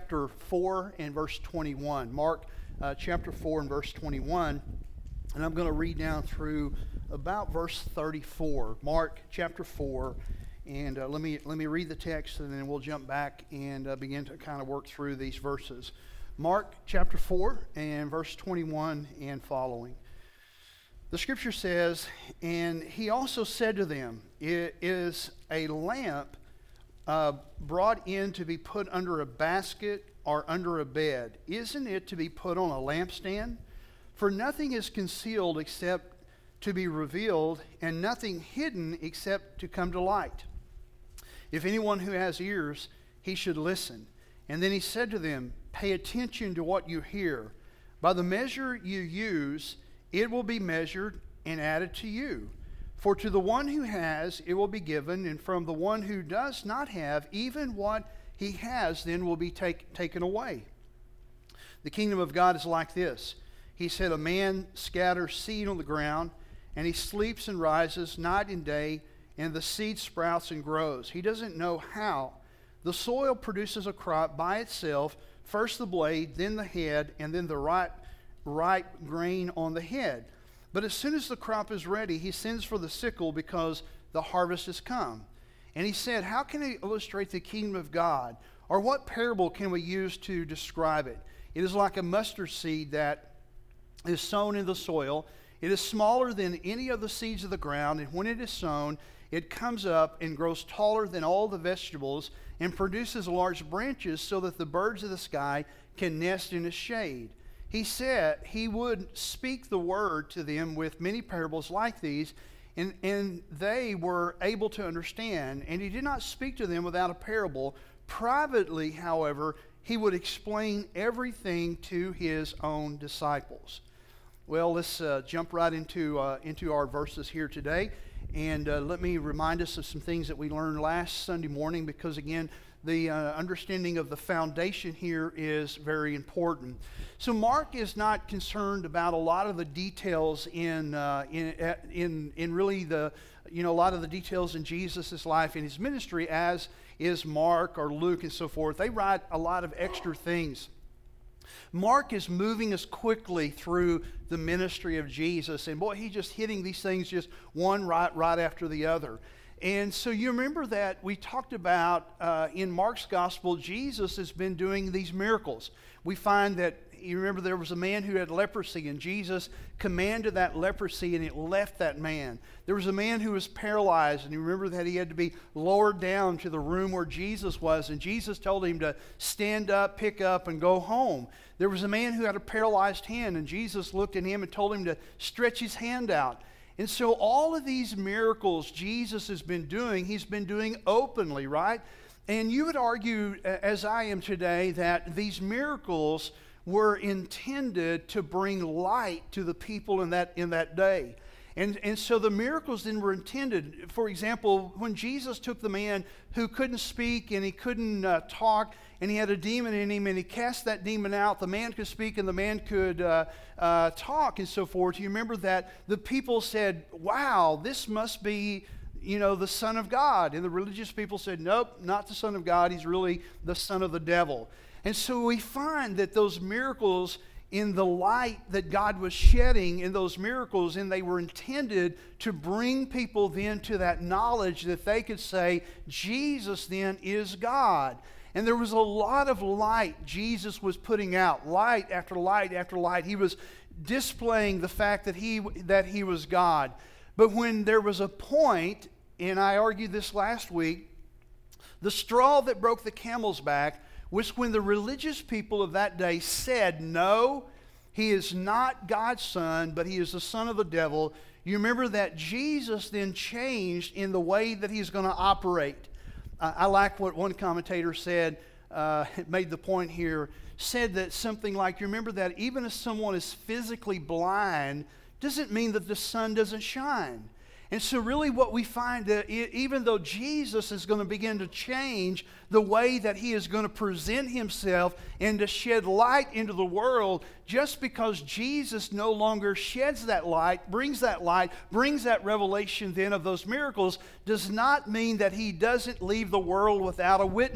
chapter 4 and verse 21. Mark chapter 4 and verse 21. And I'm going to read down through about verse 34. Mark chapter 4. And let me read the text, and then we'll jump back and begin to kind of work through these verses. Mark chapter 4 and verse 21 and following. The scripture says, "And he also said to them, It is a lamp brought in to be put under a basket or under a bed. Isn't it to be put on a lampstand? For nothing is concealed except to be revealed, and nothing hidden except to come to light. If anyone who has ears, he should listen." And then he said to them, "Pay attention to what you hear. By the measure you use, it will be measured and added to you. For to the one who has, it will be given, and from the one who does not have, even what he has then will be taken away. The kingdom of God is like this. He said, a man scatters seed on the ground, and he sleeps and rises night and day, and the seed sprouts and grows. He doesn't know how. The soil produces a crop by itself, first the blade, then the head, and then the ripe grain on the head. But as soon as the crop is ready, he sends for the sickle because the harvest has come." And he said, "How can I illustrate the kingdom of God? Or what parable can we use to describe it? It is like a mustard seed that is sown in the soil. It is smaller than any of the seeds of the ground, and when it is sown, it comes up and grows taller than all the vegetables and produces large branches so that the birds of the sky can nest in its shade." He said he would speak the word to them with many parables like these, and they were able to understand. And he did not speak to them without a parable. Privately, however, he would explain everything to his own disciples. Well, let's jump right into our verses here today. And let me remind us of some things that we learned last Sunday morning, because again, the understanding of the foundation here is very important. So Mark is not concerned about a lot of the details in really the, a lot of the details in Jesus' life and his ministry, as is Mark or Luke and so forth. They write a lot of extra things. Mark is moving us quickly through the ministry of Jesus, and boy, he's just hitting these things just one right after the other. And so you remember that we talked about in Mark's gospel, Jesus has been doing these miracles. We find that, you remember there was a man who had leprosy, and Jesus commanded that leprosy and it left that man. There was a man who was paralyzed, and you remember that he had to be lowered down to the room where Jesus was, and Jesus told him to stand up, pick up, and go home. There was a man who had a paralyzed hand, and Jesus looked at him and told him to stretch his hand out. And so all of these miracles Jesus has been doing, he's been doing openly, right? And you would argue, as I am today, that these miracles were intended to bring light to the people in that day. And so the miracles then were intended. For example, when Jesus took the man who couldn't speak and he couldn't talk, and he had a demon in him, and he cast that demon out, the man could speak and the man could talk and so forth. You remember that the people said, wow, this must be, the Son of God. And the religious people said, nope, not the Son of God. He's really the son of the devil. And so we find that those miracles, in the light that God was shedding in those miracles, and they were intended to bring people then to that knowledge that they could say, Jesus then is God. And there was a lot of light Jesus was putting out, light after light after light. He was displaying the fact that he was God. But when there was a point, and I argued this last week, the straw that broke the camel's back was when the religious people of that day said, no, he is not God's son, but he is the son of the devil. You remember that Jesus then changed in the way that he's going to operate. I like what one commentator said, made the point here, said that something like, you remember that even if someone is physically blind, doesn't mean that the sun doesn't shine. And so really what we find, that even though Jesus is going to begin to change the way that he is going to present himself and to shed light into the world, just because Jesus no longer sheds that light, brings that revelation then of those miracles, does not mean that he doesn't leave the world without a witness.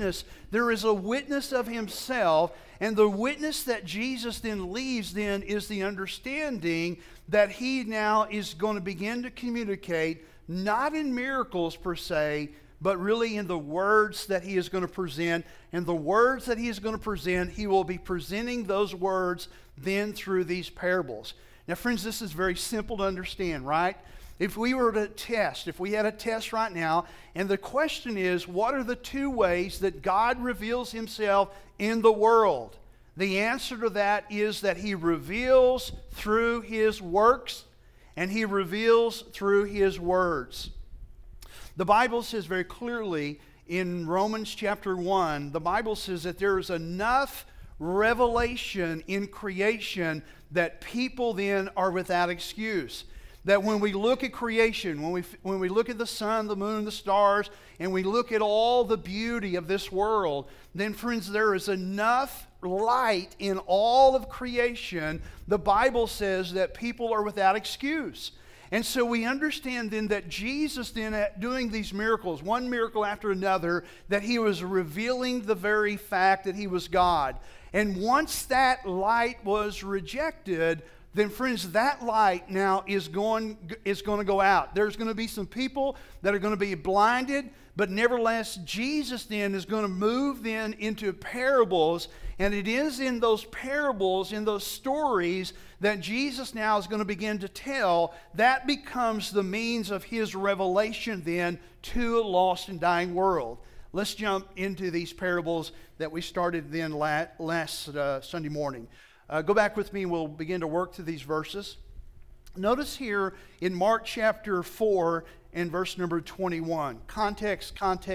There is a witness of himself, and the witness that Jesus then leaves then is the understanding that he now is going to begin to communicate, not in miracles per se, but really in the words that he is going to present. And the words that he is going to present, he will be presenting those words then through these parables. Now, friends, this is very simple to understand, right? If we were to test, if we had a test right now, and the question is, what are the two ways that God reveals himself in the world? The answer to that is that he reveals through his works, and he reveals through his words. The Bible says very clearly in Romans chapter 1, the Bible says that there is enough revelation in creation that people then are without excuse. That when we look at creation, when we look at the sun, the moon, the stars, and we look at all the beauty of this world, then friends, there is enough light in all of creation. The Bible says that people are without excuse. And so we understand then that Jesus then doing these miracles, one miracle after another, that he was revealing the very fact that he was God. And once that light was rejected, then friends, that light now is going to go out. There's going to be some people that are going to be blinded, but nevertheless, Jesus then is going to move then into parables, and it is in those parables, in those stories, that Jesus now is going to begin to tell. That becomes the means of his revelation then to a lost and dying world. Let's jump into these parables that we started then last Sunday morning. Go back with me and we'll begin to work through these verses. Notice here in Mark chapter 4 and verse number 21. Context,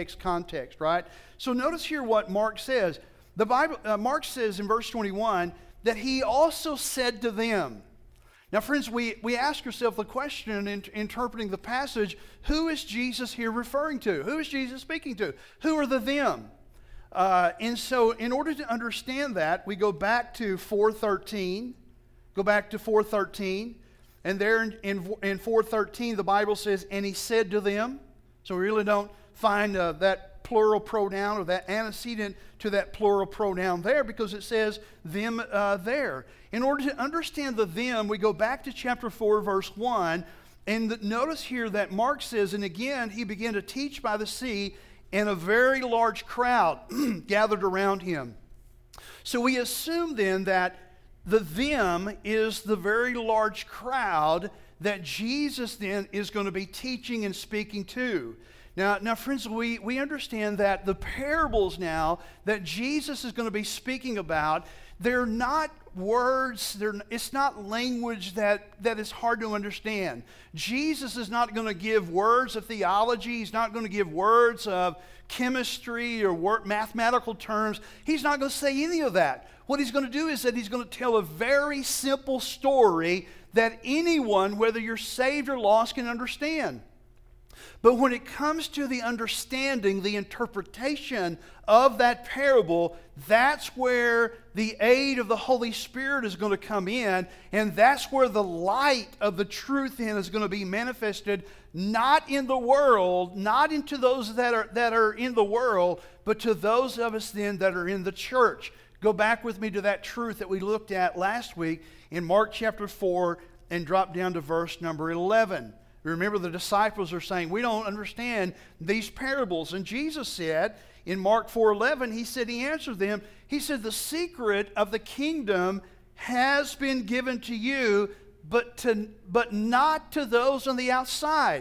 right? So notice here what Mark says. The Bible, Mark says in verse 21 that he also said to them. Now, friends, we ask ourselves the question in interpreting the passage, who is Jesus here referring to? Who is Jesus speaking to? Who are the them? And so in order to understand that, we go back to 4:13. Go back to 4:13. And there in 4:13, the Bible says, and he said to them. So we really don't find that plural pronoun or that antecedent to that plural pronoun there, because it says them there. In order to understand the them, we go back to chapter 4, verse 1. And notice here that Mark says, and again, he began to teach by the sea, and a very large crowd gathered around him. So we assume then that the them is the very large crowd that Jesus then is going to be teaching and speaking to. Now, friends, we understand that the parables now that Jesus is going to be speaking about, they're not words, it's not language that is hard to understand. Jesus is not going to give words of theology. He's not going to give words of chemistry or mathematical terms. He's not going to say any of that. What he's going to do is that he's going to tell a very simple story that anyone, whether you're saved or lost, can understand. But when it comes to the understanding, the interpretation of that parable, that's where the aid of the Holy Spirit is going to come in, and that's where the light of the truth in is going to be manifested, not in the world, not into those that are in the world, but to those of us then that are in the church. Go back with me to that truth that we looked at last week in Mark chapter 4 and drop down to verse number 11. Remember, the disciples are saying, we don't understand these parables. And Jesus said in Mark 4:11, he answered them, he said, the secret of the kingdom has been given to you, but not to those on the outside.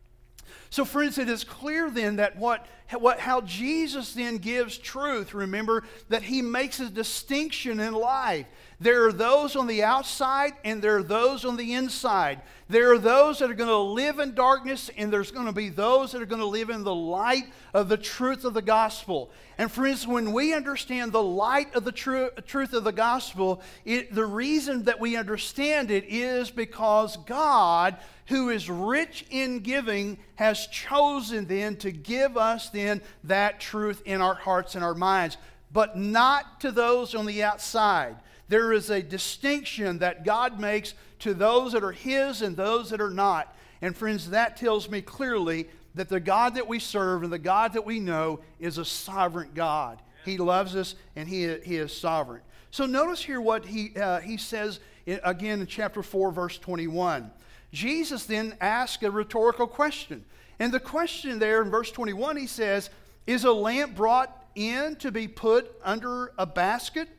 So, friends, it is clear then that how Jesus then gives truth. Remember that he makes a distinction in life. There are those on the outside and there are those on the inside. There are those that are going to live in darkness, and there's going to be those that are going to live in the light of the truth of the gospel. And friends, when we understand the light of the truth of the gospel, the reason that we understand it is because God, who is rich in giving, has chosen then to give us then that truth in our hearts and our minds, but not to those on the outside. There is a distinction that God makes to those that are his and those that are not. And friends, that tells me clearly that the God that we serve and the God that we know is a sovereign God. He loves us, and He is sovereign. So notice here what He says again in chapter 4, verse 21. Jesus then asks a rhetorical question. And the question there in verse 21, He says, is a lamp brought in to be put under a basket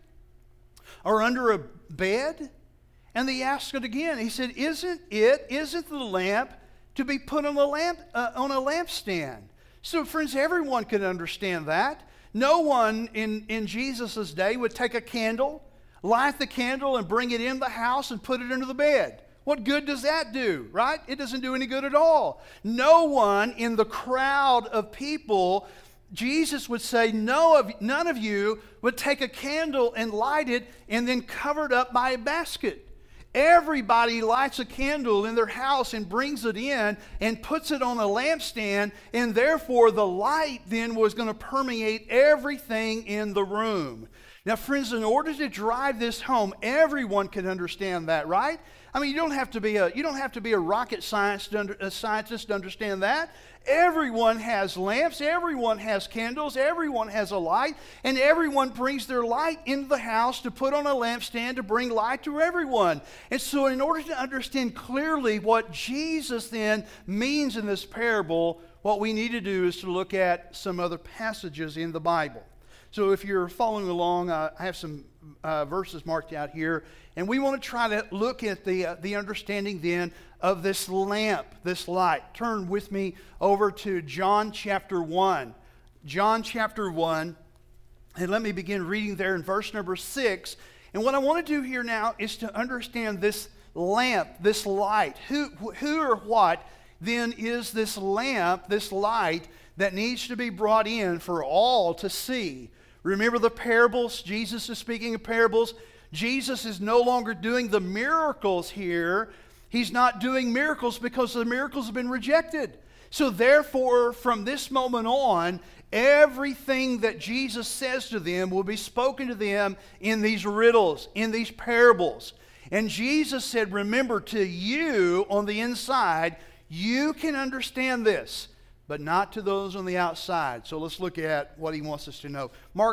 or under a bed? And He asks it again. He said, isn't the lamp to be put on a lampstand? So friends, everyone could understand that. No one in Jesus' day would take a candle, light the candle, and bring it in the house and put it under the bed. What good does that do, right? It doesn't do any good at all. No one in the crowd of people, Jesus would say, none of you would take a candle and light it and then cover it up by a basket. Everybody lights a candle in their house and brings it in and puts it on a lampstand, and therefore the light then was going to permeate everything in the room. Now, friends, in order to drive this home, everyone can understand that, right? I mean, you don't have to be a rocket scientist to understand that. Everyone has lamps, everyone has candles, everyone has a light, and everyone brings their light into the house to put on a lampstand to bring light to everyone. And so in order to understand clearly what Jesus then means in this parable, what we need to do is to look at some other passages in the Bible. So if you're following along, I have some verses marked out here, and we want to try to look at the understanding then of this lamp, this light. Turn with me over to John chapter 1. John chapter 1, and let me begin reading there in verse number 6. And what I want to do here now is to understand this lamp, this light. Who or what then is this lamp, this light that needs to be brought in for all to see? Remember the parables? Jesus is speaking of parables. Jesus is no longer doing the miracles here. He's not doing miracles because the miracles have been rejected. So therefore, from this moment on, everything that Jesus says to them will be spoken to them in these riddles, in these parables. And Jesus said, remember, to you on the inside, you can understand this, but not to those on the outside. So let's look at what He wants us to know.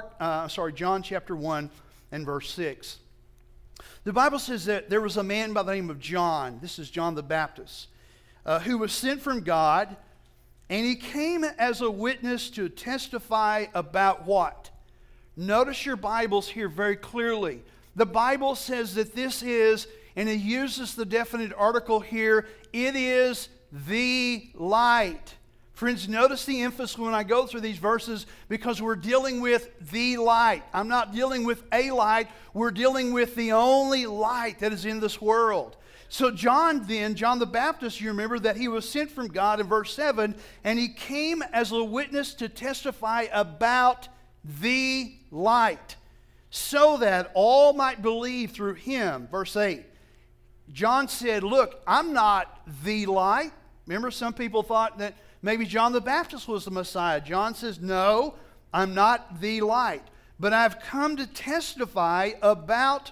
John chapter 1 and verse 6. The Bible says that there was a man by the name of John, this is John the Baptist, who was sent from God, and he came as a witness to testify about what? Notice your Bibles here very clearly. The Bible says that this is, and it uses the definite article here, it is the light. Friends, notice the emphasis when I go through these verses, because we're dealing with the light. I'm not dealing with a light. We're dealing with the only light that is in this world. So John the Baptist, you remember that he was sent from God in verse 7, and he came as a witness to testify about the light, so that all might believe through him. Verse 8, John said, look, I'm not the light. Remember, some people thought that maybe John the Baptist was the Messiah. John says, no, I'm not the light, but I've come to testify about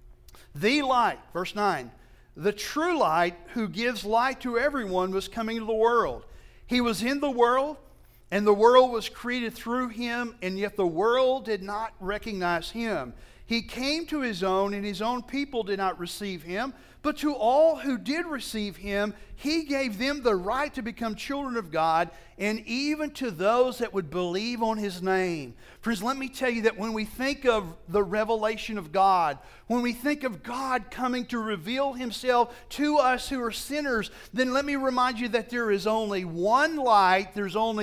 the light. Verse 9, the true light who gives light to everyone was coming to the world. He was in the world, and the world was created through him, and yet the world did not recognize him. He came to his own, and his own people did not receive him. But to all who did receive him, he gave them the right to become children of God, and even to those that would believe on his name. Friends, let me tell you that when we think of the revelation of God, when we think of God coming to reveal himself to us who are sinners, then let me remind you that there is only one light,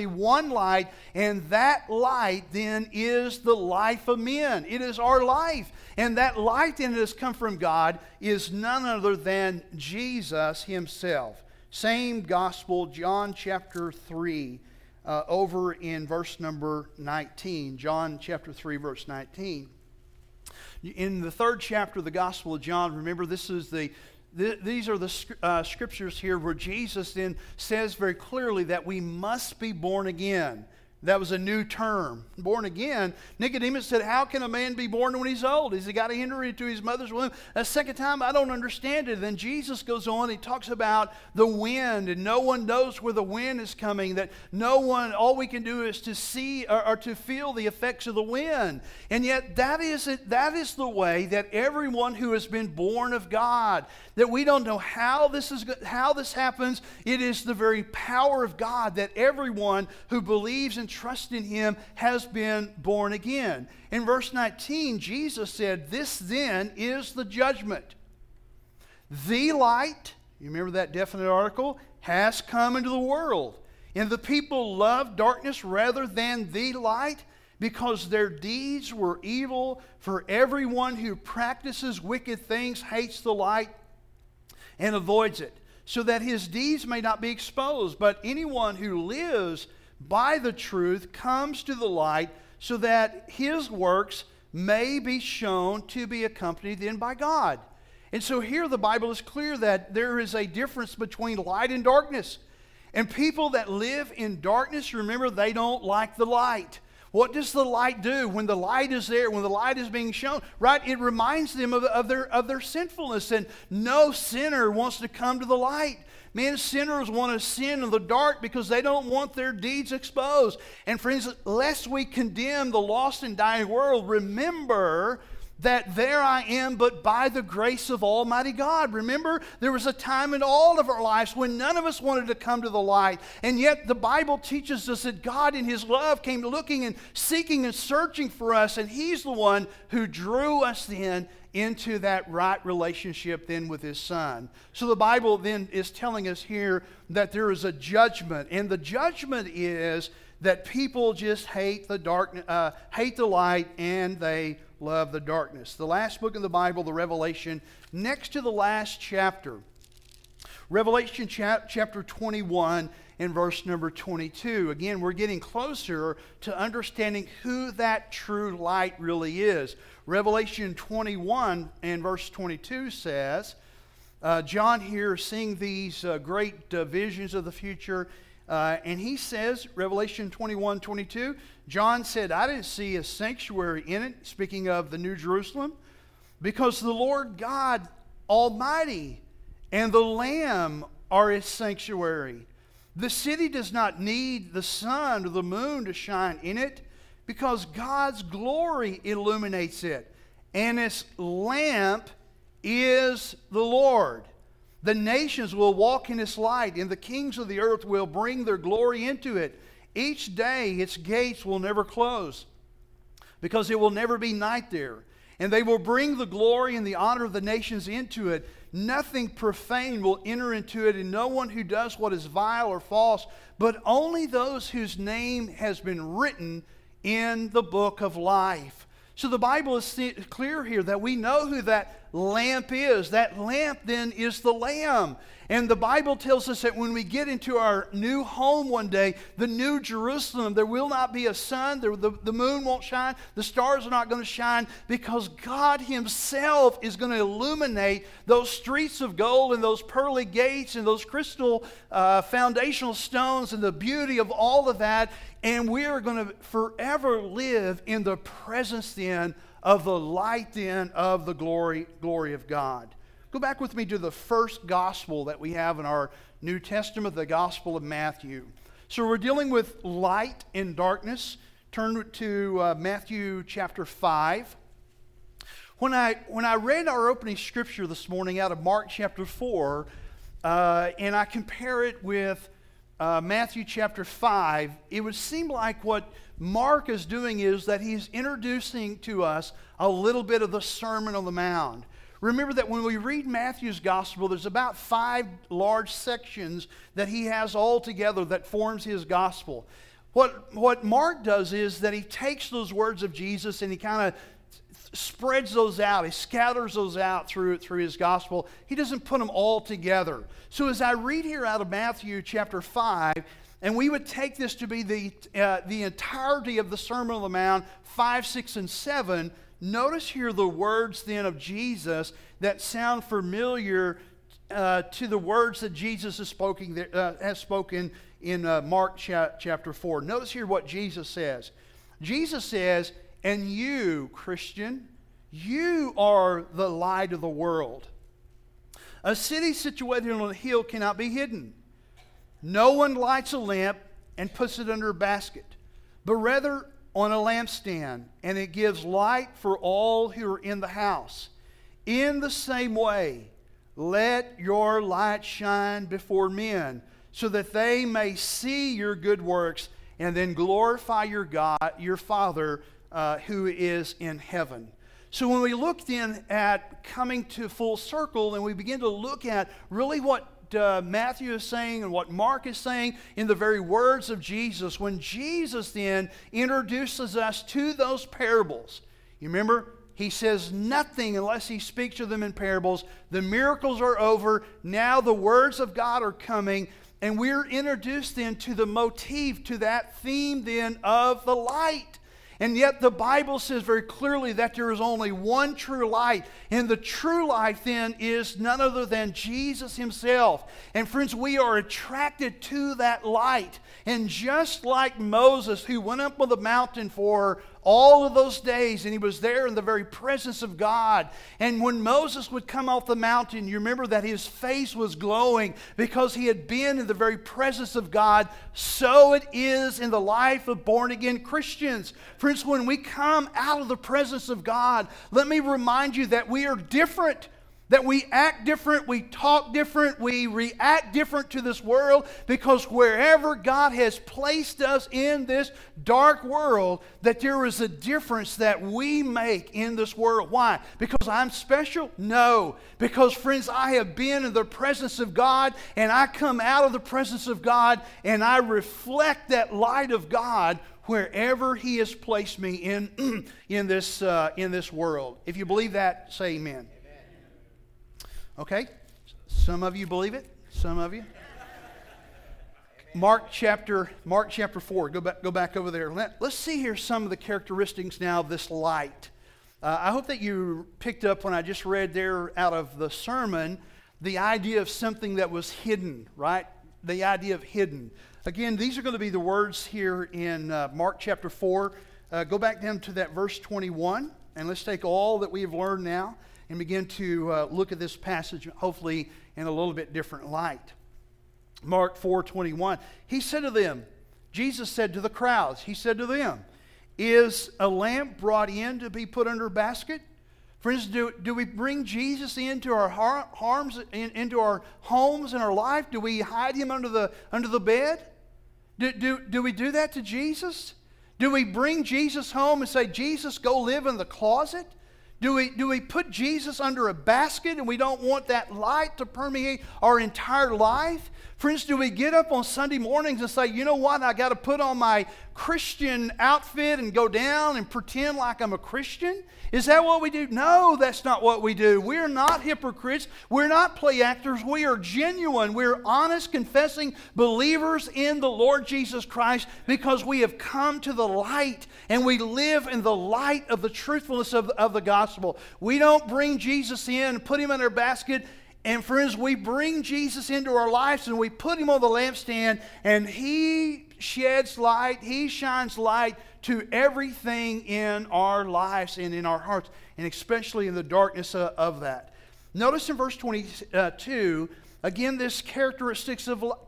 and that light then is the life of men. It is our life. And that light that has come from God is none other than Jesus himself. Same gospel, John chapter 3, over in verse number 19. John chapter 3, verse 19. In the third chapter of the Gospel of John, remember these are the scriptures here where Jesus then says very clearly that we must be born again. That was a new term. Born again. Nicodemus said, how can a man be born when he's old? Has he got to enter into his mother's womb? A second time, I don't understand it. Then Jesus goes on, he talks about the wind, and no one knows where the wind is coming, that no one, all we can do is to see or to feel the effects of the wind. And yet that is the way that everyone who has been born of God, that we don't know how this happens. It is the very power of God that everyone who believes and trusts in Him has been born again. In verse 19, Jesus said, this then is the judgment. The light, you remember that definite article, has come into the world. And the people loved darkness rather than the light, because their deeds were evil. For everyone who practices wicked things hates the light and avoids it, so that his deeds may not be exposed. But anyone who lives by the truth comes to the light, so that his works may be shown to be accompanied then by God. And so here the Bible is clear that there is a difference between light and darkness. And people that live in darkness, remember, they don't like the light. What does the light do when the light is there, when the light is being shown? Right? It reminds them of their sinfulness, and no sinner wants to come to the light. Men, sinners want to sin in the dark because they don't want their deeds exposed. And friends, lest we condemn the lost and dying world, remember that there I am but by the grace of Almighty God. Remember, there was a time in all of our lives when none of us wanted to come to the light. And yet the Bible teaches us that God in His love came looking and seeking and searching for us. And He's the one who drew us then into that right relationship then with His Son. So the Bible then is telling us here that there is a judgment. And the judgment is that people just hate the darkness, hate the light, and they love the darkness. The last book of the Bible, the Revelation, next to the last chapter. Revelation chapter 21 and verse number 22. Again, we're getting closer to understanding who that true light really is. Revelation 21 and verse 22 says, John here seeing these great visions of the future, and he says, Revelation 21:22, John said, I didn't see a sanctuary in it, speaking of the New Jerusalem, because the Lord God Almighty and the Lamb are its sanctuary. The city does not need the sun or the moon to shine in it, because God's glory illuminates it, and its lamp is the Lord. The nations will walk in its light, and the kings of the earth will bring their glory into it. Each day its gates will never close, because it will never be night there. And they will bring the glory and the honor of the nations into it. Nothing profane will enter into it, and no one who does what is vile or false, but only those whose name has been written in the book of life. So the Bible is clear here that we know who that lamp is. That lamp then is the Lamb. And the Bible tells us that when we get into our new home one day, the new Jerusalem, there will not be a sun, the moon won't shine, the stars are not going to shine, because God Himself is going to illuminate those streets of gold and those pearly gates and those crystal foundational stones and the beauty of all of that. And we are going to forever live in the presence then of the light then of the glory of God. Go back with me to the first gospel that we have in our New Testament, the Gospel of Matthew. So we're dealing with light and darkness. Turn to Matthew chapter 5. When I read our opening scripture this morning out of Mark chapter 4, and I compare it with Matthew chapter 5, it would seem like what Mark is doing is that he's introducing to us a little bit of the Sermon on the Mount. Remember that when we read Matthew's gospel, there's about 5 large sections that he has all together that forms his gospel. What Mark does is that he takes those words of Jesus and he kind of spreads those out. He scatters those out through his gospel. He doesn't put them all together. So as I read here out of Matthew chapter 5, and we would take this to be the entirety of the Sermon on the Mount, 5, 6, and 7, notice here the words then of Jesus that sound familiar to the words that Jesus has spoken in Mark chapter 4. Notice here what Jesus says. Jesus says, "And you, Christian, you are the light of the world. A city situated on a hill cannot be hidden. No one lights a lamp and puts it under a basket, but rather on a lampstand, and it gives light for all who are in the house. In the same way, let your light shine before men, so that they may see your good works and then glorify your God, your Father who is in heaven." So when we look then at coming to full circle and we begin to look at really what Matthew is saying and what Mark is saying in the very words of Jesus, when Jesus then introduces us to those parables, you remember, he says nothing unless he speaks to them in parables. The miracles are over. Now the words of God are coming. And we're introduced then to the motif, to that theme then of the light. And yet the Bible says very clearly that there is only one true light. And the true light then is none other than Jesus himself. And friends, we are attracted to that light. And just like Moses, who went up on the mountain for all of those days, and he was there in the very presence of God. And when Moses would come off the mountain, you remember that his face was glowing because he had been in the very presence of God. So it is in the life of born-again Christians. Friends, when we come out of the presence of God, let me remind you that we are different. That we act different, we talk different, we react different to this world, because wherever God has placed us in this dark world, that there is a difference that we make in this world. Why? Because I'm special? No. Because, friends, I have been in the presence of God, and I come out of the presence of God, and I reflect that light of God wherever He has placed me in this world. If you believe that, say amen. Okay, some of you believe it, some of you. Mark chapter 4, go back over there. Let's see here some of the characteristics now of this light. I hope that you picked up when I just read there out of the sermon, the idea of something that was hidden, right? The idea of hidden. Again, these are going to be the words here in Mark chapter 4. Go back down to that verse 21, and let's take all that we have learned now and begin to look at this passage, hopefully in a little bit different light. Mark 4:21. He said to them, Jesus said to the crowds, he said to them, "Is a lamp brought in to be put under a basket?" Friends, do we bring Jesus into our into our homes and our life? Do we hide him under the bed? Do we do that to Jesus? Do we bring Jesus home and say, "Jesus, go live in the closet"? Do we put Jesus under a basket and we don't want that light to permeate our entire life? Friends, do we get up on Sunday mornings and say, "You know what, I got to put on my Christian outfit and go down and pretend like I'm a Christian"? Is that what we do? No, that's not what we do. We're not hypocrites. We're not play actors. We are genuine. We're honest, confessing believers in the Lord Jesus Christ, because we have come to the light and we live in the light of the truthfulness of the gospel. We don't bring Jesus in and put him in our basket. And friends, we bring Jesus into our lives and we put him on the lampstand, and he sheds light, he shines light to everything in our lives and in our hearts, and especially in the darkness of that. Notice in verse 22, again, this characteristic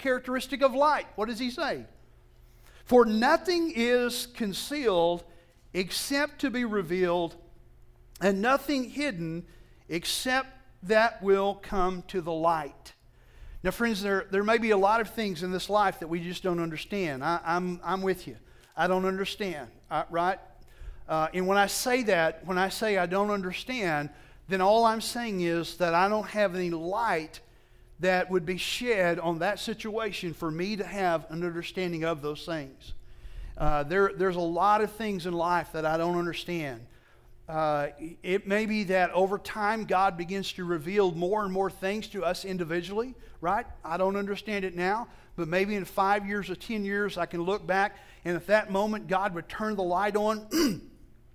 of light. What does he say? "For nothing is concealed except to be revealed, and nothing hidden except that will come to the light." Now, friends, there may be a lot of things in this life that we just don't understand. I'm with you. I don't understand, right? And when I say that, when I say I don't understand, then all I'm saying is that I don't have any light that would be shed on that situation for me to have an understanding of those things. There's a lot of things in life that I don't understand. It may be that over time God begins to reveal more and more things to us individually, right? I don't understand it now, but maybe in 5 years or 10 years I can look back, and at that moment God would turn the light on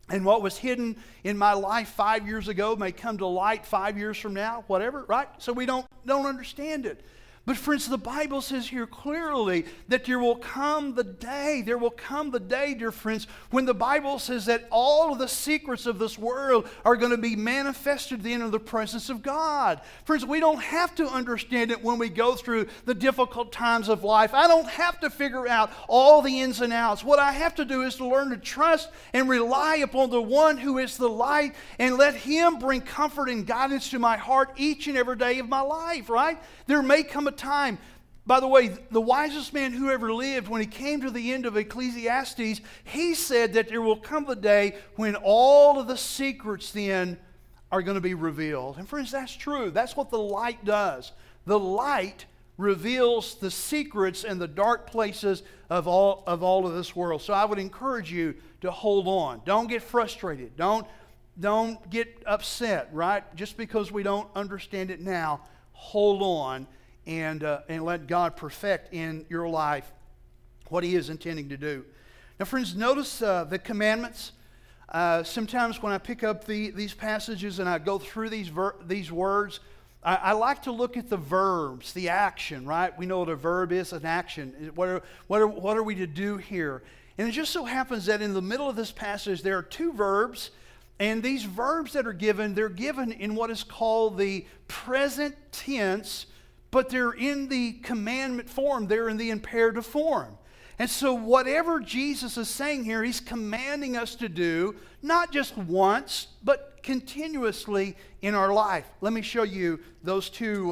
And what was hidden in my life 5 years ago may come to light 5 years from now, whatever, right? So we don't understand it. But friends, the Bible says here clearly that there will come the day, dear friends, when the Bible says that all of the secrets of this world are going to be manifested then in the presence of God. Friends, we don't have to understand it when we go through the difficult times of life. I don't have to figure out all the ins and outs. What I have to do is to learn to trust and rely upon the one who is the light and let Him bring comfort and guidance to my heart each and every day of my life, right? There may come a time, by the way, the wisest man who ever lived, when he came to the end of Ecclesiastes, he said that there will come the day when all of the secrets then are going to be revealed. And friends, that's true. That's what the light does. The light reveals the secrets and the dark places of all of this world. So I would encourage you to hold on. Don't get frustrated. Don't get upset, right? Just because we don't understand it now, hold on. And let God perfect in your life what He is intending to do. Now, friends, notice the commandments. Sometimes when I pick up these passages and I go through these words, I like to look at the verbs, the action, right? We know what a verb is, an action. What are we to do here? And it just so happens that in the middle of this passage there are two verbs, and these verbs that are given, they're given in what is called the present tense, but they're in the commandment form. They're in the imperative form. And so whatever Jesus is saying here, He's commanding us to do, not just once, but continuously in our life. Let me show you those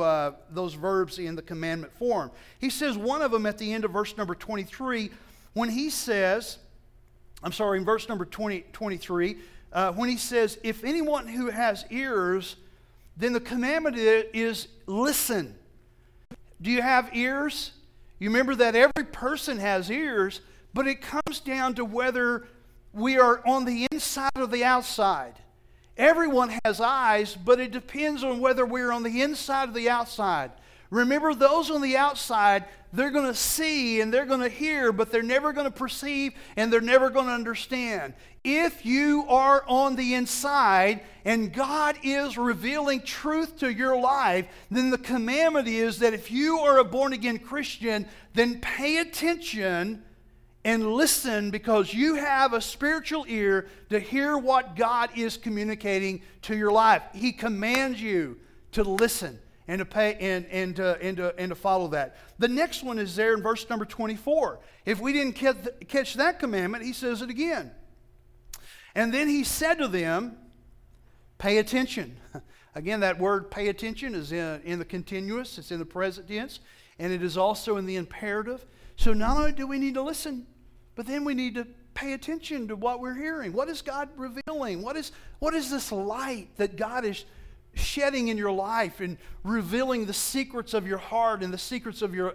verbs in the commandment form. He says one of them at the end of verse number 23, when He says, in verse number 23, when He says, if anyone who has ears, then the commandment is listen. Do you have ears? You remember that every person has ears, but it comes down to whether we are on the inside or the outside. Everyone has eyes, but it depends on whether we're on the inside or the outside. Remember, those on the outside, they're going to see and they're going to hear, but they're never going to perceive and they're never going to understand. If you are on the inside and God is revealing truth to your life, then the commandment is that if you are a born-again Christian, then pay attention and listen, because you have a spiritual ear to hear what God is communicating to your life. He commands you to listen and to pay and to follow that. The next one is there in verse number 24. If we didn't catch that commandment, He says it again. And then He said to them, pay attention. Again, that word pay attention is in the continuous, it's in the present tense, and it is also in the imperative. So not only do we need to listen, but then we need to pay attention to what we're hearing. What is God revealing? What is this light that God is shedding in your life and revealing the secrets of your heart and the secrets of your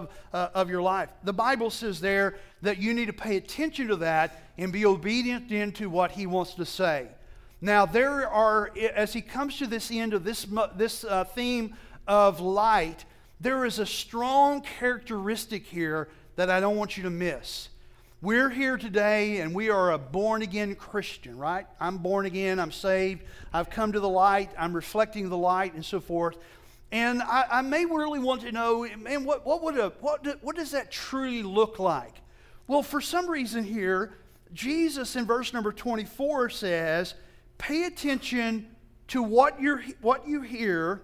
life? The Bible says there that you need to pay attention to that and be obedient into what He wants to say. Now there are, as He comes to this end of this theme of light, there is a strong characteristic here that I don't want you to miss. We're here today and we are a born-again Christian, right? I'm born again, I'm saved, I've come to the light, I'm reflecting the light and so forth. And I may really want to know, man, what does that truly look like? Well, for some reason here, Jesus in verse number 24 says, pay attention to what you hear,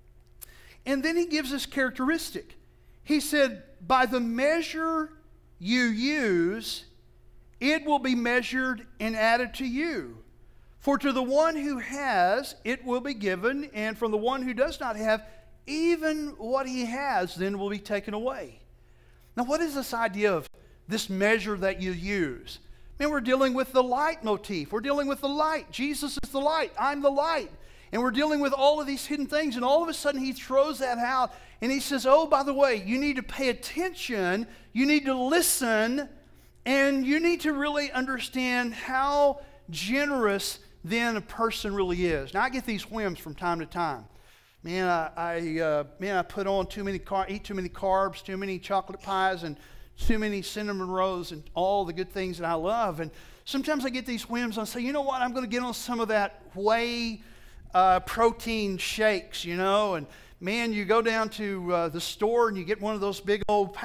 and then He gives this characteristic. He said, by the measure you use, it will be measured and added to you. For to the one who has, it will be given, and from the one who does not have, even what he has then will be taken away. Now, what is this idea of this measure that you use? Man, we're dealing with the light motif. We're dealing with the light. Jesus is the light. I'm the light. And we're dealing with all of these hidden things, and all of a sudden He throws that out, and He says, oh, by the way, you need to pay attention, you need to listen, and you need to really understand how generous then a person really is. Now, I get these whims from time to time. Man, I put on eat too many carbs, too many chocolate pies, and too many cinnamon rolls and all the good things that I love. And sometimes I get these whims and I say, you know what, I'm going to get on some of that whey protein shakes, and man, you go down to the store and you get one of those big old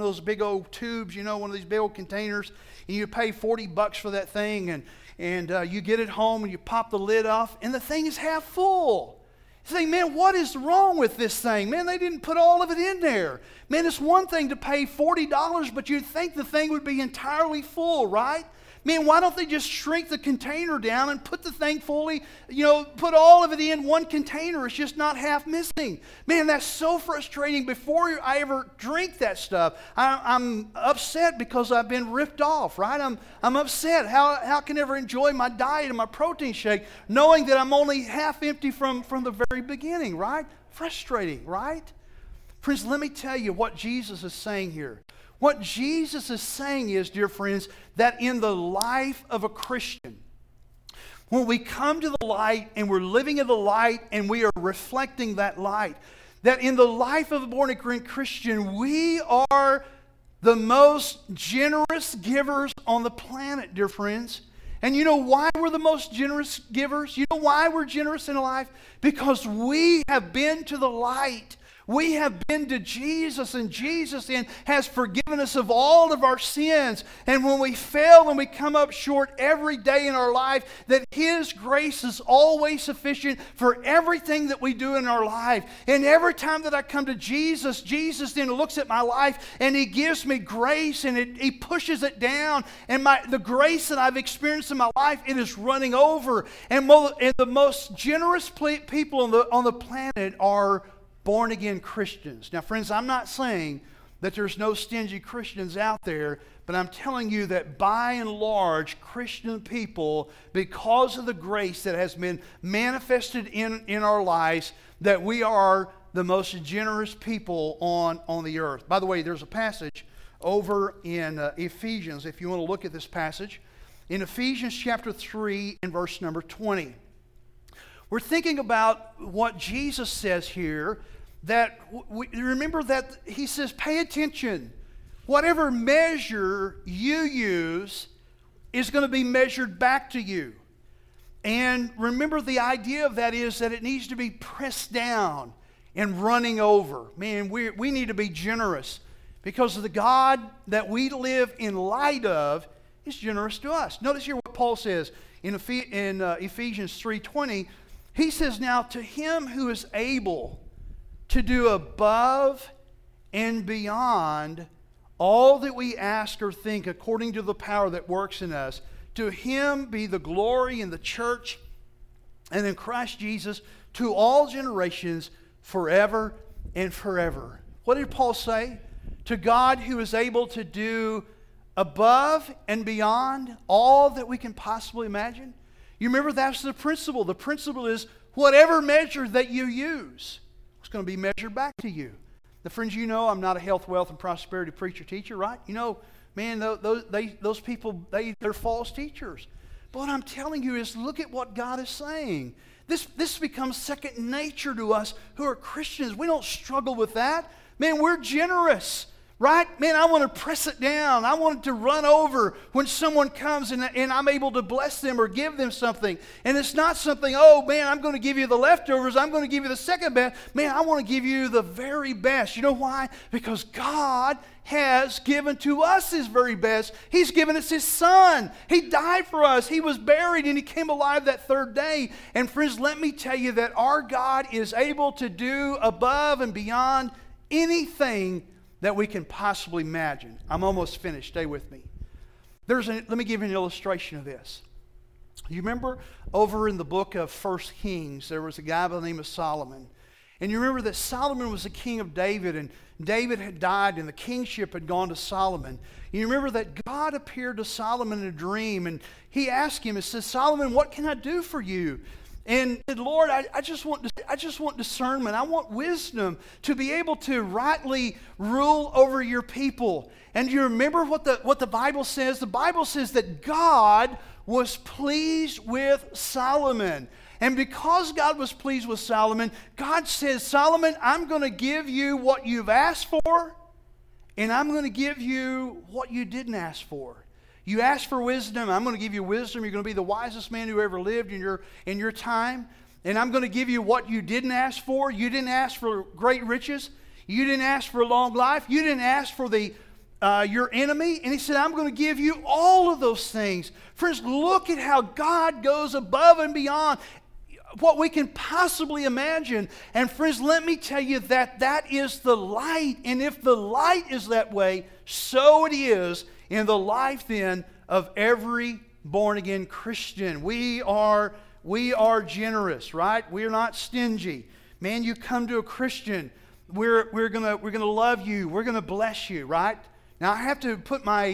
tubes, one of these big old containers, and you pay $40 for that thing, and you get it home and you pop the lid off, and the thing is half full. You think, man, what is wrong with this thing? Man, they didn't put all of it in there. Man, it's one thing to pay $40, but you'd think the thing would be entirely full, right? Man, why don't they just shrink the container down and put the thing fully, put all of it in one container? It's just not half missing. Man, that's so frustrating. Before I ever drink that stuff, I'm upset because I've been ripped off, right? I'm upset. How can I ever enjoy my diet and my protein shake knowing that I'm only half empty from the very beginning, right? Frustrating, right? Friends, let me tell you what Jesus is saying here. What Jesus is saying is, dear friends, that in the life of a Christian, when we come to the light and we're living in the light and we are reflecting that light, that in the life of a born-again Christian, we are the most generous givers on the planet, dear friends. And you know why we're the most generous givers? You know why we're generous in life? Because we have been to the light. We have been to Jesus, and Jesus then has forgiven us of all of our sins. And when we fail and we come up short every day in our life, that His grace is always sufficient for everything that we do in our life. And every time that I come to Jesus, Jesus then looks at my life and He gives me grace, and He pushes it down. And the grace that I've experienced in my life, it is running over. And the most generous people on the planet are born-again Christians. Now, friends, I'm not saying that there's no stingy Christians out there, but I'm telling you that by and large, Christian people, because of the grace that has been manifested in our lives, that we are the most generous people on the earth. By the way, there's a passage over in Ephesians, if you want to look at this passage, in Ephesians chapter 3 and verse number 20. We're thinking about what Jesus says here, that remember that He says, pay attention. Whatever measure you use is going to be measured back to you. And remember, the idea of that is that it needs to be pressed down and running over. Man, we need to be generous because the God that we live in light of is generous to us. Notice here what Paul says in Ephesians 3:20. He says, now to Him who is able to do above and beyond all that we ask or think according to the power that works in us, to Him be the glory in the church and in Christ Jesus to all generations forever and forever. What did Paul say? To God who is able to do above and beyond all that we can possibly imagine. You remember, that's the principle. The principle is whatever measure that you use, it's going to be measured back to you. The friends, I'm not a health, wealth, and prosperity preacher teacher, right? Man, those people, they're false teachers. But what I'm telling you is, look at what God is saying. This becomes second nature to us who are Christians. We don't struggle with that. Man, we're generous. Right? Man, I want to press it down. I want it to run over when someone comes and I'm able to bless them or give them something. And it's not something, oh man, I'm going to give you the leftovers. I'm going to give you the second best. Man, I want to give you the very best. You know why? Because God has given to us His very best. He's given us His Son. He died for us. He was buried and He came alive that third day. And friends, let me tell you that our God is able to do above and beyond anything that we can possibly imagine. I'm almost finished. Stay with me. Let me give you an illustration of this. You remember over in the book of 1 Kings, there was a guy by the name of Solomon. And you remember that Solomon was the king of David, and David had died, and the kingship had gone to Solomon. And you remember that God appeared to Solomon in a dream, and He asked him, He says, Solomon, what can I do for you? And he said, Lord, I just want discernment. I want wisdom to be able to rightly rule over your people. And you remember what the Bible says? The Bible says that God was pleased with Solomon. And because God was pleased with Solomon, God says, Solomon, I'm going to give you what you've asked for, and I'm going to give you what you didn't ask for. You asked for wisdom. I'm going to give you wisdom. You're going to be the wisest man who ever lived in your time. And I'm going to give you what you didn't ask for. You didn't ask for great riches. You didn't ask for long life. You didn't ask for your enemy. And he said, I'm going to give you all of those things. Friends, look at how God goes above and beyond what we can possibly imagine. And friends, let me tell you that is the light. And if the light is that way, so it is in the life then of every born-again Christian. We are generous, right? We're not stingy. Man, you come to a Christian, we're gonna love you. We're gonna bless you, right? Now I have to put my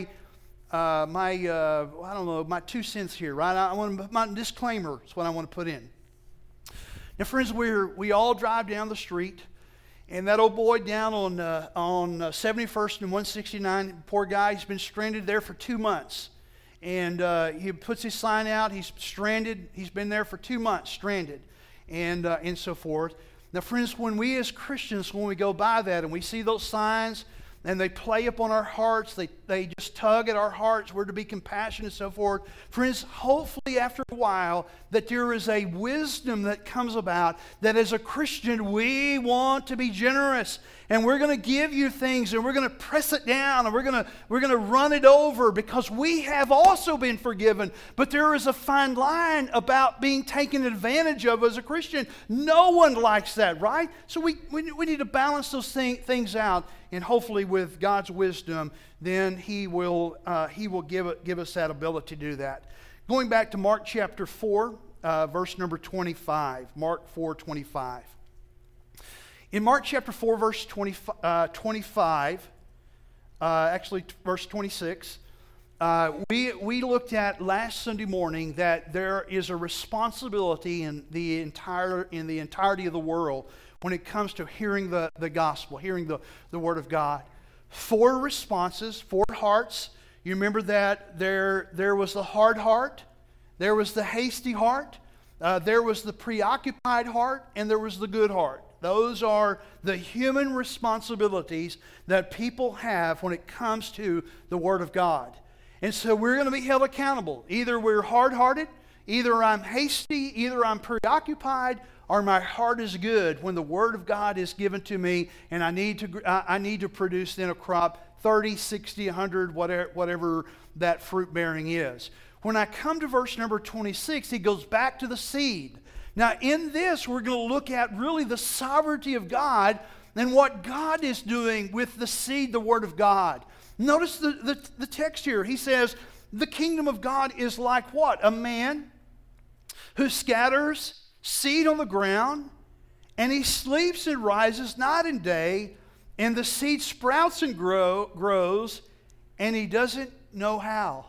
2 cents here, right? I want to put my disclaimer. Is what I want to put in. Now, friends, we all drive down the street, and that old boy down on 71st and 169, poor guy, he's been stranded there for 2 months. And he puts his sign out. He's stranded. He's been there for 2 months, stranded, and so forth. Now, friends, when we as Christians, when we go by that and we see those signs and they play upon our hearts, they just tug at our hearts, we're to be compassionate and so forth. Friends, hopefully after a while that there is a wisdom that comes about that as a Christian we want to be generous. And we're going to give you things, and we're going to press it down, and we're going to run it over because we have also been forgiven. But there is a fine line about being taken advantage of as a Christian. No one likes that, right? So we need to balance those things out, and hopefully with God's wisdom, then He will give us that ability to do that. Going back to Mark chapter 4, verse number 25. Mark 4:25. In Mark chapter 4, verse 25, actually verse 26, we looked at last Sunday morning that there is a responsibility in the entirety of the world when it comes to hearing the gospel, hearing the Word of God. 4 responses, 4 hearts. You remember that there was the hard heart, there was the hasty heart, there was the preoccupied heart, and there was the good heart. Those are the human responsibilities that people have when it comes to the Word of God. And so we're going to be held accountable. Either we're hard-hearted, either I'm hasty, either I'm preoccupied, or my heart is good when the Word of God is given to me and I need to produce then a crop 30, 60, 100, whatever that fruit bearing is. When I come to verse number 26, he goes back to the seed. Now, in this, we're going to look at really the sovereignty of God and what God is doing with the seed, the Word of God. Notice the text here. He says, the kingdom of God is like what? A man who scatters seed on the ground, and he sleeps and rises night and day, and the seed sprouts and grows, and he doesn't know how.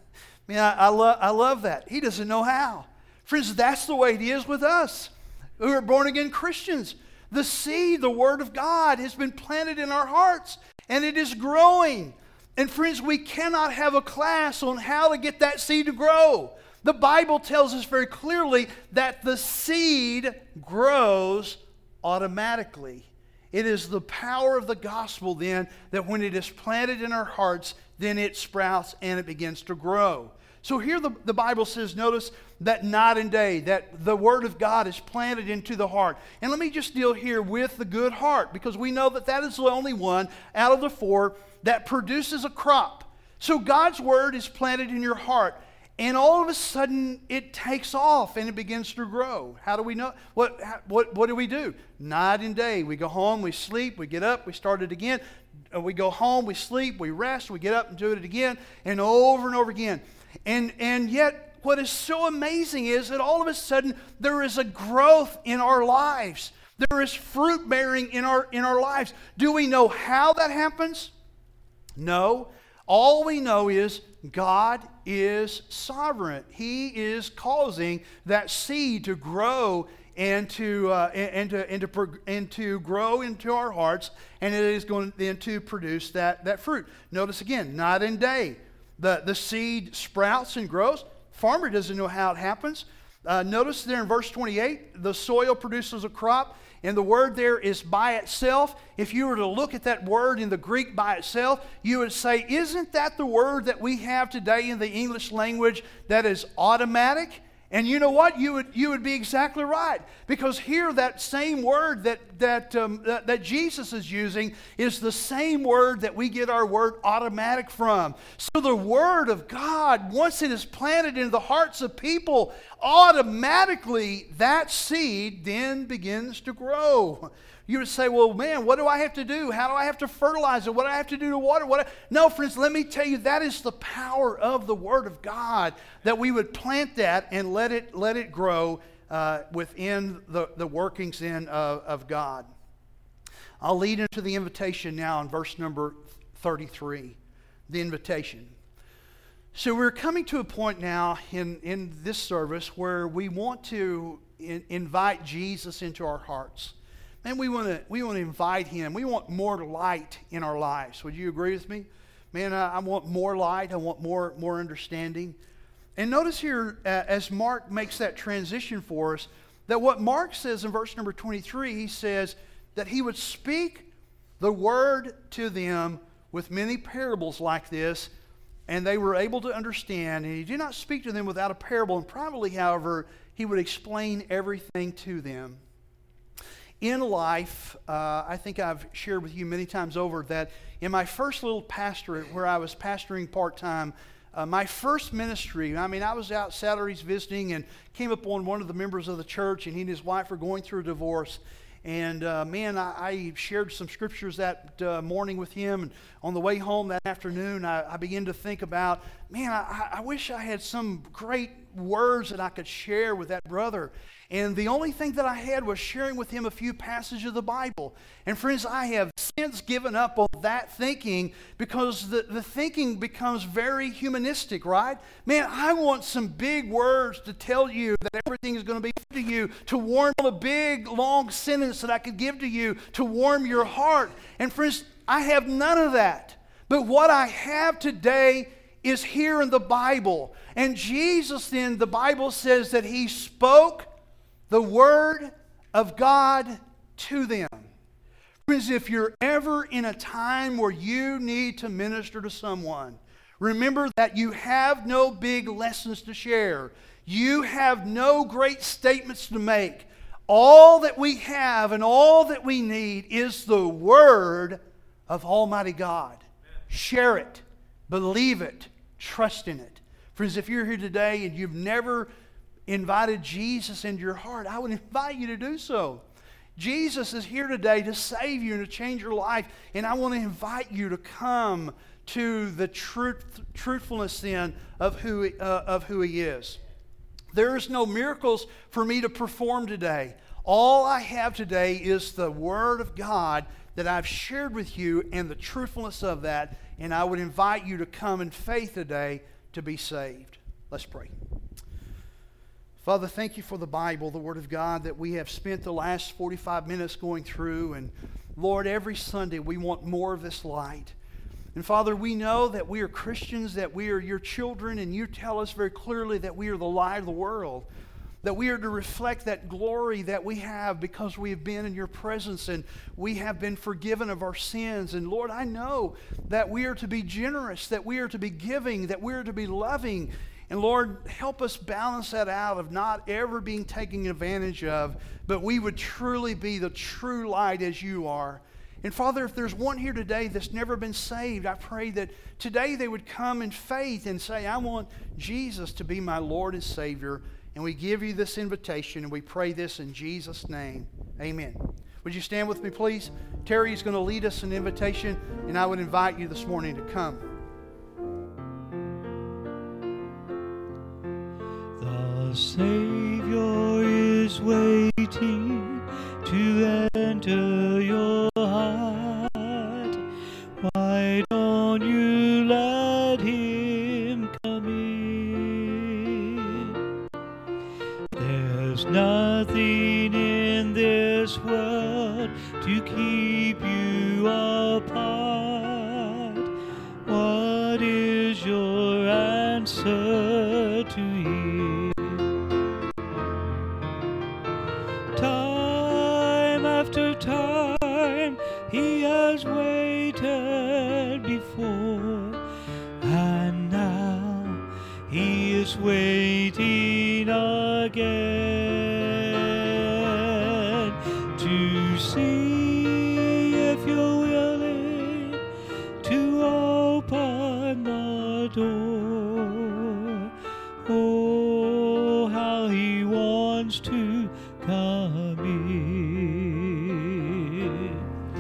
I love that. He doesn't know how. Friends, that's the way it is with us who are born-again Christians. The seed, the Word of God, has been planted in our hearts, and it is growing. And friends, we cannot have a class on how to get that seed to grow. The Bible tells us very clearly that the seed grows automatically. It is the power of the gospel then that when it is planted in our hearts, then it sprouts and it begins to grow. So here the Bible says, notice that night and day, that the Word of God is planted into the heart. And let me just deal here with the good heart, because we know that is the only one out of the 4 that produces a crop. So God's Word is planted in your heart, and all of a sudden it takes off and it begins to grow. How do we know? What do we do? Night and day. We go home, we sleep, we get up, we start it again. We go home, we sleep, we rest, we get up and do it again, and over again. And yet, what is so amazing is that all of a sudden there is a growth in our lives. There is fruit bearing in our lives. Do we know how that happens? No. All we know is God is sovereign. He is causing that seed to grow and to grow into our hearts, and it is going then to produce that fruit. Notice again, night and day. The seed sprouts and grows. Farmer doesn't know how it happens. Notice there in verse 28, the soil produces a crop, and the word there is by itself. If you were to look at that word in the Greek by itself, you would say, isn't that the word that we have today in the English language that is automatic? And you know what? You would be exactly right. Because here that same word that Jesus is using is the same word that we get our word automatic from. So the word of God, once it is planted in the hearts of people, automatically that seed then begins to grow. You would say, well, man, what do I have to do? How do I have to fertilize it? What do I have to do to water? No, friends, let me tell you, that is the power of the Word of God, that we would plant that and let it grow within the workings of God. I'll lead into the invitation now in verse number 33, the invitation. So we're coming to a point now in this service where we want to invite Jesus into our hearts. And we want to invite Him. We want more light in our lives. Would you agree with me? Man, I want more light. I want more understanding. And notice here, as Mark makes that transition for us, that what Mark says in verse number 23, he says that he would speak the word to them with many parables like this, and they were able to understand. And he did not speak to them without a parable. And probably, however, he would explain everything to them. In life, I think I've shared with you many times over that in my first little pastorate where I was pastoring part-time, my first ministry, I was out Saturdays visiting and came upon one of the members of the church, and he and his wife were going through a divorce. And I shared some scriptures that morning with him. And on the way home that afternoon, I began to think about, I wish I had some great words that I could share with that brother. And the only thing that I had was sharing with him a few passages of the Bible. And friends, I have since given up on that thinking because the thinking becomes very humanistic, right? Man, I want some big words to tell you that everything is going to be good to you, to warm a big, long sentence that I could give to you to warm your heart. And friends, I have none of that. But what I have today is here in the Bible. And Jesus then, the Bible says that He spoke the Word of God to them. Friends, if you're ever in a time where you need to minister to someone, remember that you have no big lessons to share. You have no great statements to make. All that we have and all that we need is the Word of Almighty God. Share it. Believe it. Trust in it. Friends, if you're here today and you've never invited Jesus into your heart, I would invite you to do so. Jesus is here today to save you and to change your life, and I want to invite you to come to the truthfulness then of who He is. There is no miracles for me to perform today. All I have today is the Word of God that I've shared with you and the truthfulness of that, and I would invite you to come in faith today to be saved. Let's pray. Father, thank you for the Bible, the Word of God that we have spent the last 45 minutes going through. And Lord, every Sunday we want more of this light. And Father, we know that we are Christians, that we are your children, and you tell us very clearly that we are the light of the world, that we are to reflect that glory that we have because we have been in your presence and we have been forgiven of our sins. And Lord, I know that we are to be generous, that we are to be giving, that we are to be loving. And Lord, help us balance that out of not ever being taken advantage of, but we would truly be the true light as you are. And Father, if there's one here today that's never been saved, I pray that today they would come in faith and say, I want Jesus to be my Lord and Savior. And we give you this invitation, and we pray this in Jesus' name. Amen. Would you stand with me, please? Terry is going to lead us an invitation, and I would invite you this morning to come. The Savior is waiting to enter your heart. Why don't you let Him come in? There's nothing in this world to keep you apart. What is your answer to Him? after time he has waited before, and now he is waiting again to see if you're willing to open the door. Oh, how he wants to come in.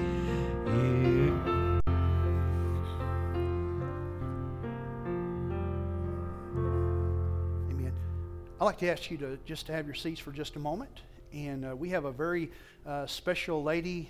Amen. I'd like to ask you to just have your seats for just a moment. And we have a very special lady,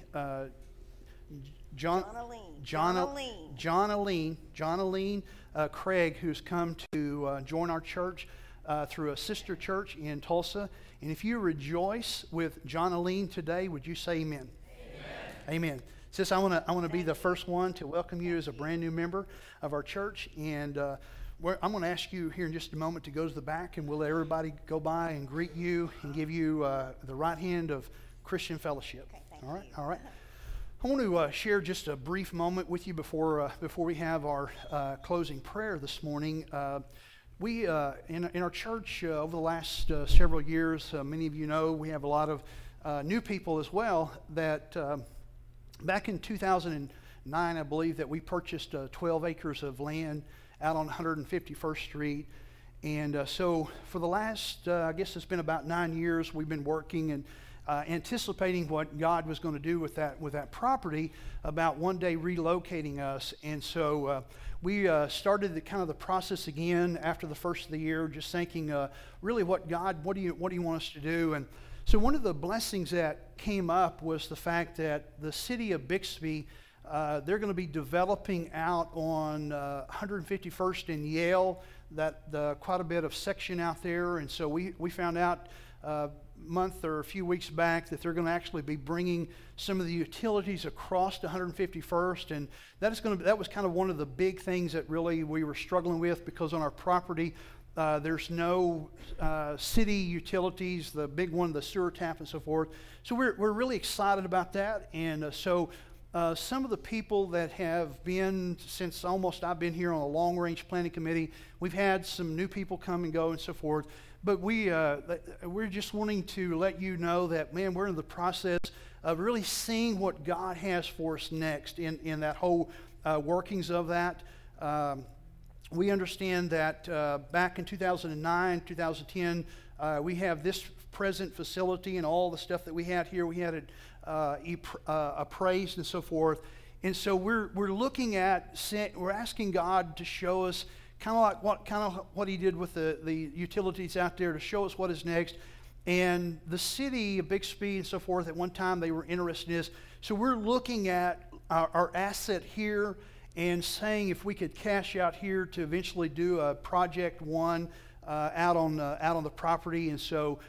Johnaline Craig, who's come to join our church through a sister church in Tulsa. And if you rejoice with Johnaline today, would you say amen? Amen. Sis, I want to be the first one to welcome you as a brand new member of our church. And I'm going to ask you here in just a moment to go to the back, and we'll let everybody go by and greet you and give you the right hand of Christian fellowship. Okay, All right. I want to share just a brief moment with you before we have our closing prayer this morning. We in our church over the last several years, many of you know we have a lot of new people as well. That back in 2009, I believe that we purchased 12 acres of land out on 151st Street. And so for the last, I guess it's been about 9 years, we've been working and anticipating what God was going to do with that property about one day relocating us. And so we started the process again after the first of the year, just thinking, really, what do you want us to do? And so one of the blessings that came up was the fact that the city of Bixby, they're going to be developing out on 151st and Yale, quite a bit of section out there. And so we found out month or a few weeks back that they're going to actually be bringing some of the utilities across to 151st, and that was kind of one of the big things that really we were struggling with, because on our property there's no city utilities, the big one, the sewer tap and so forth. So we're really excited about that. And so some of the people that have been, since almost I've been here on a long-range planning committee, we've had some new people come and go and so forth. But we're just wanting to let you know that, man, we're in the process of really seeing what God has for us next in that whole workings of that. We understand that back in 2009, 2010, we have this present facility and all the stuff that we had here. We had it appraised and so forth. And so we're looking at, we're asking God to show us kind of what He did with the utilities out there, to show us what is next. And the city of Bixby and so forth, at one time they were interested in this. So we're looking at our asset here and saying if we could cash out here to eventually do a project one out on the property. And so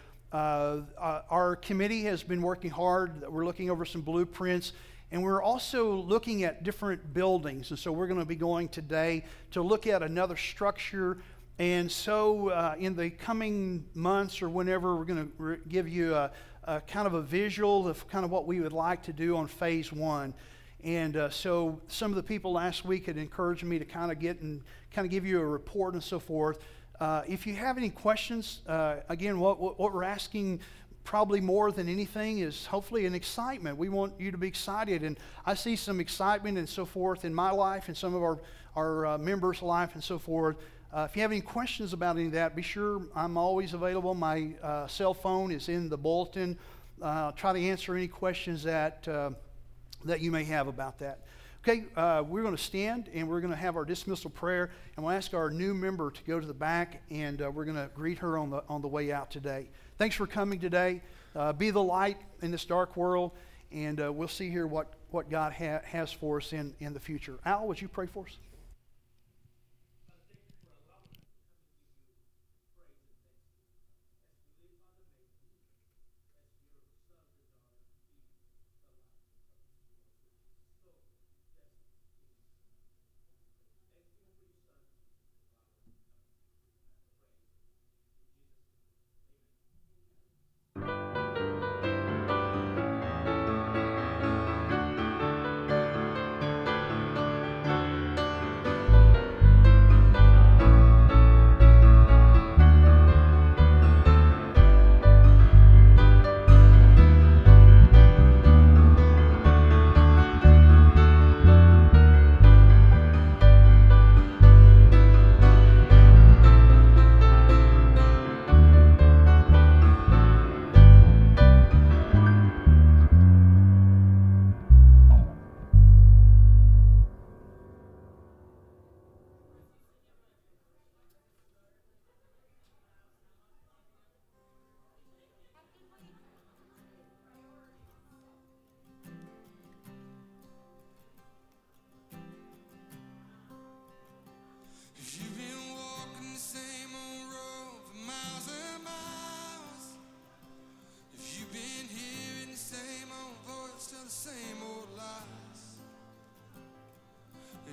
our committee has been working hard. We're looking over some blueprints. And we're also looking at different buildings. And so we're going to be going today to look at another structure. And so in the coming months or whenever, we're going to give you a kind of a visual of kind of what we would like to do on phase one. And so some of the people last week had encouraged me to kind of give you a report and so forth. If you have any questions, again, what we're asking probably more than anything is hopefully an excitement. We want you to be excited, and I see some excitement and so forth in my life and some of our members' life and so forth. If you have any questions about any of that, be sure I'm always available. My cell phone is in the bulletin. Try to answer any questions that you may have about that. Okay, we're going to stand and we're going to have our dismissal prayer, and we'll ask our new member to go to the back, and we're going to greet her on the way out today. Thanks for coming today. Be the light in this dark world, and we'll see here what God has for us in the future. Al, would you pray for us?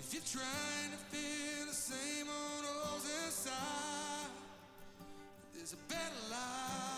If you're trying to feel the same old holes inside, there's a better life.